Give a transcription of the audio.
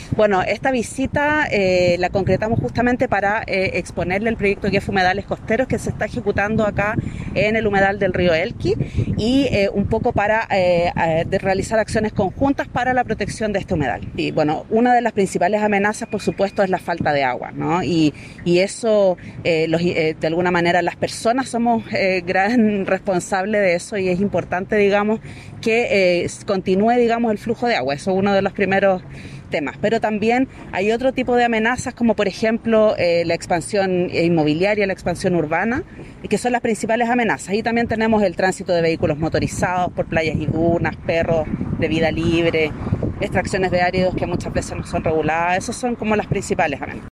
Bueno, esta visita la concretamos justamente para exponerle el proyecto Guía Humedales Costeros que se está ejecutando acá en el humedal del río Elqui y un poco para de realizar acciones conjuntas para la protección de este humedal. Y bueno, una de las principales amenazas, por supuesto, es la falta de agua, ¿no? Y eso, de alguna manera, las personas somos gran responsables de eso y es importante, digamos, que continúe, digamos, el flujo de agua. Eso es uno de los primeros temas, pero también hay otro tipo de amenazas como por ejemplo la expansión inmobiliaria, la expansión urbana, que son las principales amenazas. Y también tenemos el tránsito de vehículos motorizados por playas y dunas, perros de vida libre, extracciones de áridos que muchas veces no son reguladas. Esas son como las principales amenazas.